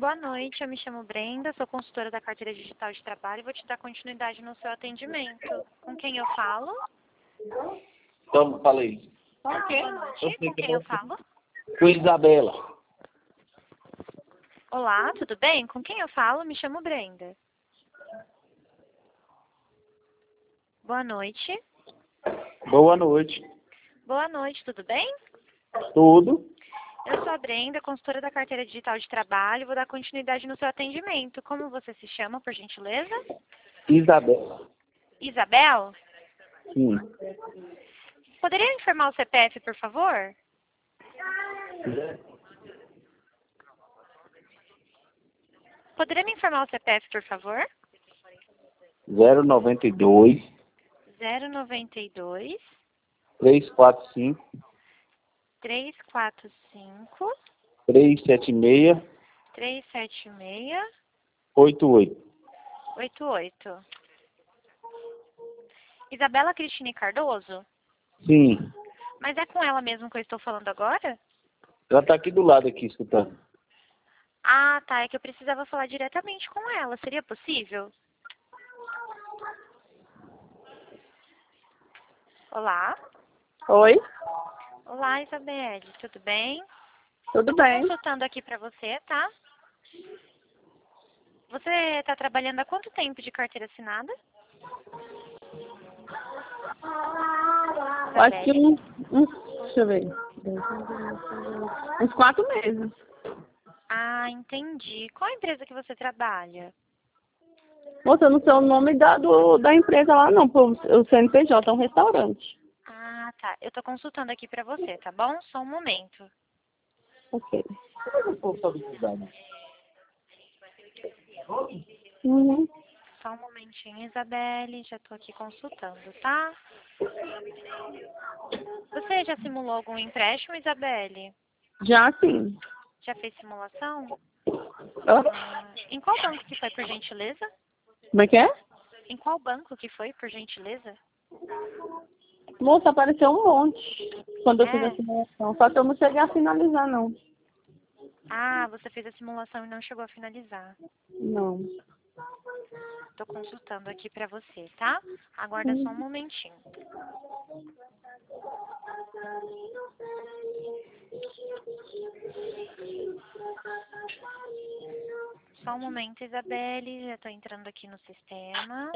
Boa noite, eu me chamo Brenda, sou consultora da carteira digital de trabalho e vou te dar continuidade no seu atendimento. Com quem eu falo? Então, falei. Boa noite, com quem eu falo? Com Isabela. Olá, tudo bem? Com quem eu falo? Me chamo Brenda. Boa noite. Boa noite. Boa noite, tudo bem? Tudo? Eu sou a Brenda, consultora da carteira digital de trabalho e vou dar continuidade no seu atendimento. Como você se chama, por gentileza? Isabela. Isabel? Sim. Poderia informar o CPF, por favor? Poderia me informar o CPF, por favor? 092 092 345 345 376 376 88. 88. Isabela Cristine Cardoso? Sim. Mas é com ela mesmo que eu estou falando agora? Ela tá aqui do lado aqui escutando. Ah, tá. É que eu precisava falar diretamente com ela. Seria possível? Olá. Oi, Olá, Isabelle. Tudo bem? tudo Estou bem? consultando aqui para você, tá? Você está trabalhando há quanto tempo de carteira assinada? Eu acho que Isabelle? deixa eu ver. Uns 4 meses. Ah, entendi. Qual a empresa que você trabalha? Moça, eu não sei o nome da empresa lá não, o CNPJ é um restaurante. Ah, tá. Eu tô consultando aqui pra você, tá bom? Só um momento. Ok. Uhum. Só um momentinho, Isabelle. Já tô aqui consultando, tá? Você já simulou algum empréstimo, Isabelle? Já sim. Já fez simulação? Hã? Em qual banco que foi, por gentileza? Como é que é? Em qual banco que foi, por gentileza? Moça, apareceu um monte quando eu fiz a É. simulação. Só que eu não cheguei a finalizar, não. Ah, você fez a simulação e não chegou a finalizar. Não. Tô consultando aqui pra você, tá? Aguarda só um momentinho. Só um momento, Isabelle. Já tô entrando aqui no sistema.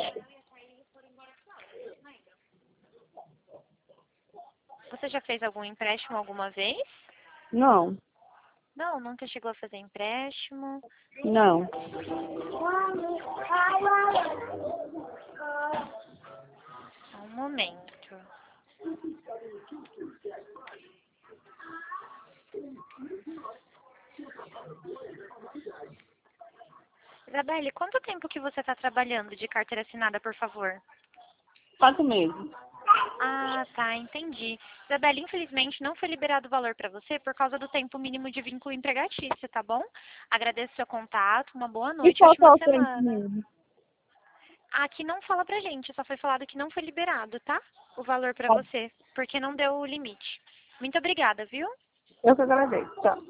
Você já fez algum empréstimo alguma vez? Não. Não, nunca chegou a fazer empréstimo. Não. Só um momento. Isabelle, quanto tempo que você está trabalhando de carteira assinada, por favor? 4 meses. Ah, tá, entendi. Isabelle, infelizmente não foi liberado o valor para você por causa do tempo mínimo de vínculo empregatício, tá bom? Agradeço seu contato, uma boa E noite, qual que é ótima o tempo semana. mesmo? Aqui não fala pra gente, só foi falado que não foi liberado, tá? O valor para você, porque não deu o limite. Muito obrigada, viu? Eu que agradeço. Tchau.